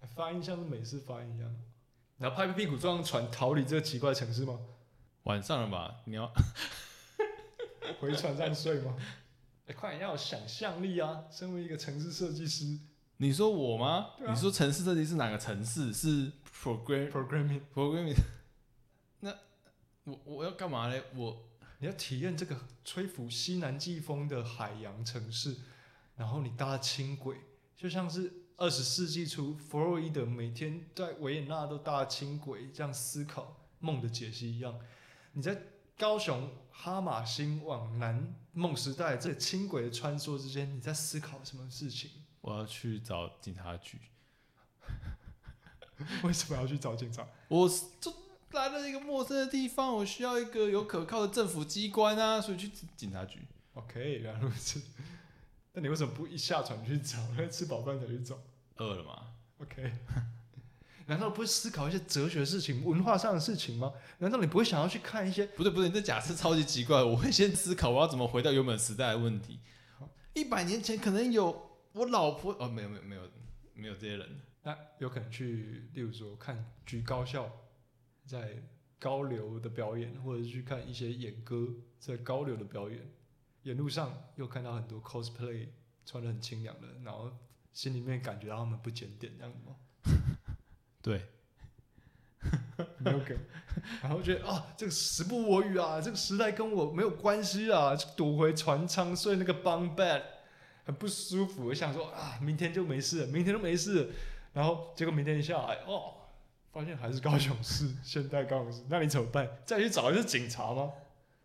发音像是美式发音一样，然后拍屁股坐上船逃离这个奇怪的城市吗？ 晚上了吧？你要回船上睡吗？哎、欸，快点要有想象力啊！身为一个城市设计师， 你说我吗？啊、你说城市设计是哪个城市？是 program programming programming？ 那我我要干嘛嘞？我你要体验这个吹拂西南季风的海洋城市，然后你搭轻轨，就像是二十世纪初弗洛伊德每天在维也纳都搭轻轨，这样思考梦的解析一样。你在高雄哈马星往南梦时代这轻轨的穿梭之间，你在思考什么事情？ 我要去找警察局。 为什么要去找警察？ 我就来了一个陌生的地方，我需要一个有可靠的政府机关啊，所以去警察局。 OK， 原来如此。那你为什么不一下船去找？吃饱饭才去找？ 饿了吗 ？OK。难道不会思考一些哲学的事情、文化上的事情吗？难道你不会想要去看一些？ 不对不对，你这假设超级奇怪。我会先思考我要怎么回到原本时代的问题。一百年前可能有我老婆哦，没有没有没有没有这些人。 那有可能去，例如说看局高校在高流的表演，或者是去看一些演歌在高流的表演。沿路上又看到很多 cosplay 穿得很清凉的，然后心里面感觉到他们不检点这样子吗？ 对， 没有梗，然后觉得啊，这个时不我与啊，这个时代跟我没有关系啊，就躲回船舱睡那个 bunk bed， 很不舒服。我想说啊，明天就没事了，明天就没事了。然后结果明天一下来，哦，发现还是高雄市，现代高雄市，那你怎么办？再去找一次警察吗？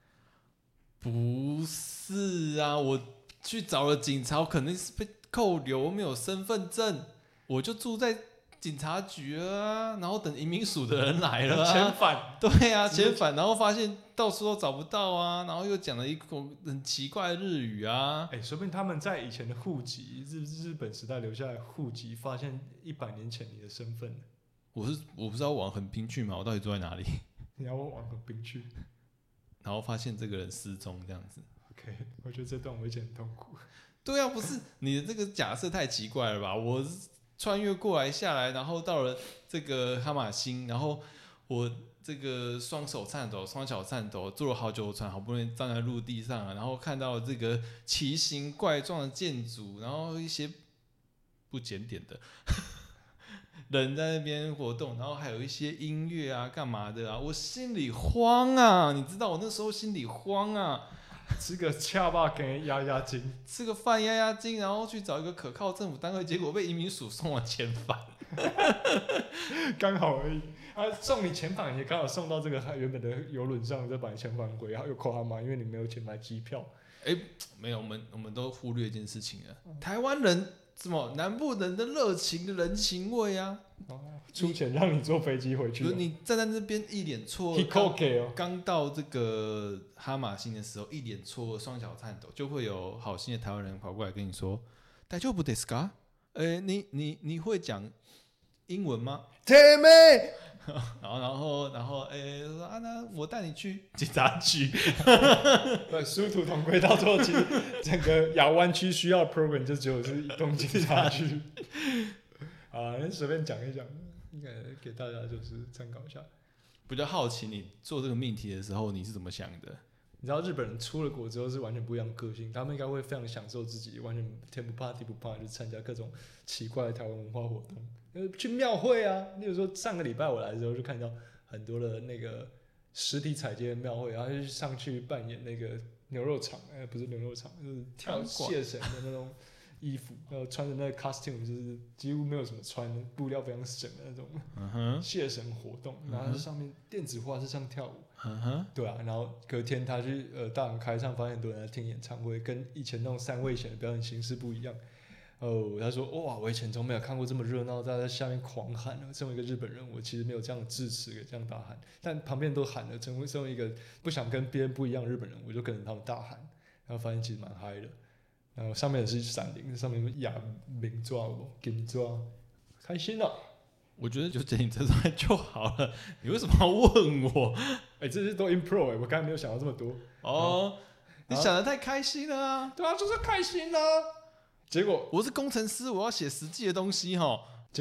不是啊，我去找了警察，我肯定是被扣留，我没有身份证，我就住在警察局啊，然后等移民署的人来了、啊， 遣返， 对啊，遣返，然后发现到处都找不到啊，然后又讲了一口很奇怪的日语啊， 哎、欸，说不定他们在以前的户籍，日日本时代留下来的户籍，发现一百年前你的身份。 我是我不知道往横滨去嘛，我到底住在哪里？ 你要我往横滨去， 然后发现这个人失踪这样子。 OK， 我觉得这段我以前很痛苦。 对啊，不是你的这个假设太奇怪了吧？我穿越过来下来，然后到了这个哈马星，然后我这个双手颤抖、双脚颤抖，坐了好久的船，好不容易站在陆地上了，然后看到了这个奇形怪状的建筑，然后一些不检点的人在那边活动，然后还有一些音乐啊、干嘛的啊，我心里慌啊！你知道我那时候心里慌啊！ 吃个恰巴给压压惊， 吃个饭压压惊，然后去找一个可靠政府单位，结果被移民署送了遣返， 刚好而已。啊，送你遣返也刚好送到这个原本的邮轮上，再把你遣返回，然后又扣他妈，因为你没有钱买机票。 哎、欸，没有，我们我们都忽略一件事情了，嗯、台湾人什么南部人的热情的人情味啊， 哦、出钱让你坐飞机回去、啊， 你站在那边一脸错愕，刚到这个哈马星的时候一脸错愕，双脚颤抖，就会有好心的台湾人跑过来跟你说，大丈夫ですか？呃，你你你会讲英文吗？ 姐妹。 然后，然后，然后，诶、欸，啊，那我带你去警察局。 对，殊途同归，到最后其实整个亚湾区需要的 program 就只有是移动警察局。啊，随便讲一讲，应该给大家就是参考一下。 比较好奇你做这个命题的时候你是怎么想的？ 你知道日本人出了国之后是完全不一样的个性，他们应该会非常享受自己，完全天不怕地不怕，就参加各种奇怪的台湾文化活动。去庙会啊，例如说上个礼拜我来的时候就看到很多的那个实体踩街的庙会，然后就上去扮演那个牛肉场，哎、欸，不是牛肉场，就是跳谢神的那种衣服，然后穿着那个 costume 就是几乎没有什么穿，布料非常省的那种谢神活动，然后上面电子化是上跳舞， 嗯、 对啊，然后隔天他去呃大港开唱，发现很多人在听演唱会，跟以前那种三味线的表演形式不一样。哦，他说哇，我以前从没有看过这么热闹，大家在下面狂喊。身为一个日本人，我其实没有这样的支持给这样大喊，但旁边都喊了。成为身为一个不想跟别人不一样的日本人，我就跟着他们大喊，然后发现其实蛮嗨的。然后上面也是闪灵，上面亚明抓我金抓，开心了。 我觉得就剪你这段就好了，你为什么要问我？ 哎、欸，这些都 impro 哎、欸，我刚才没有想到这么多。 哦，你想得太开心了啊！ 对啊，就是开心啊。结果我是工程师，我要写实际的东西哈。 结果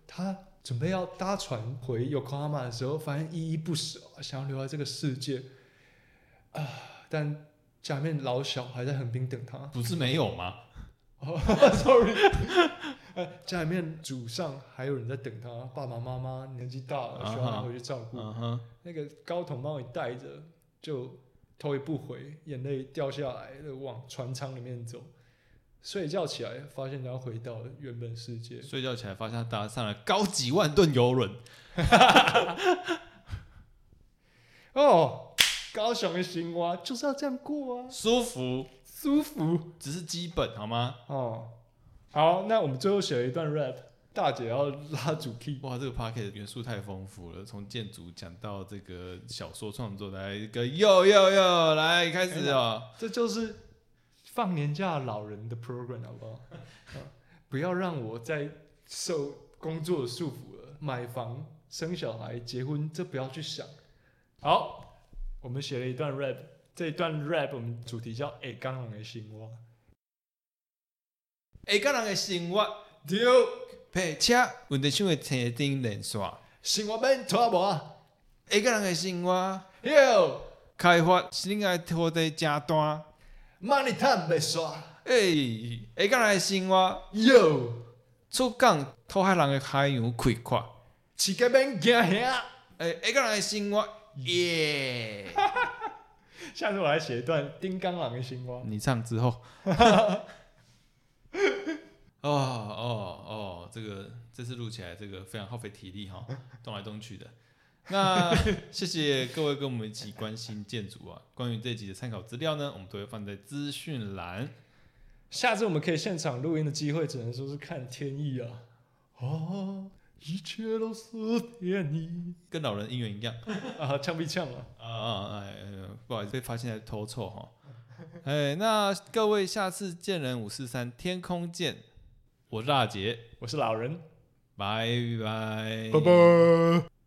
他准备要搭船回 Yokohama 的时候，发现依依不舍，想要留在这个世界啊，但家里面老小还在横滨等他。 不是没有吗？ 哦 ，sorry， 家里面祖上还有人在等他，爸爸妈妈年纪大了，需要他回去照顾。 Uh huh. 那个高筒帮你带着，就头也不回，眼泪掉下来，往船舱里面走。睡一觉起来，发现他要回到原本世界。 睡觉起来发现他搭上了高几万吨游轮。 哦，高雄的生活就是要这样过啊， 舒服舒服， 只是基本好吗？ 哦，好，那我们最后写了一段 rap， 大姐要拉主 key。 哇，这个 podcast 元素太丰富了，从建筑讲到这个小说创作，来一个哟哟哟，来开始哦。 这就是放年假的老人的 program， 好不好？不要让我再受工作的束缚了，买房、生小孩、结婚，这不要去想。好，我们写了一段 rap， 这一段 rap 我们主题叫“下港人的生活”。 下港人的生活， 对， 配车运得上的车顶连线， 生活免拖磨。 下港人的生活， 哟， 开发新的土地正大。 money 赚袂煞。 诶，下港人的生活， 哟， 出港讨海人的海洋开阔。 饲个免惊吓。 诶，下港人的生活，耶！ 下次我来写一段丁刚狼的生活。 你唱之后。哦哦哦，这个这次录起来，这个非常耗费体力哈，动来动去的。那谢谢各位跟我们一起关心建筑啊。关于这集的参考资料呢，我们都会放在资讯栏。 下次我们可以现场录音的机会，只能说是看天意啊。哦，一切都是天意， 跟老人姻缘一样啊，呛必呛啊！ 啊啊哎，不好意思，被发现在偷臭哈。哎，那各位下次见人五四三天空见。我是大杰， 我是老人， 拜拜， 拜拜。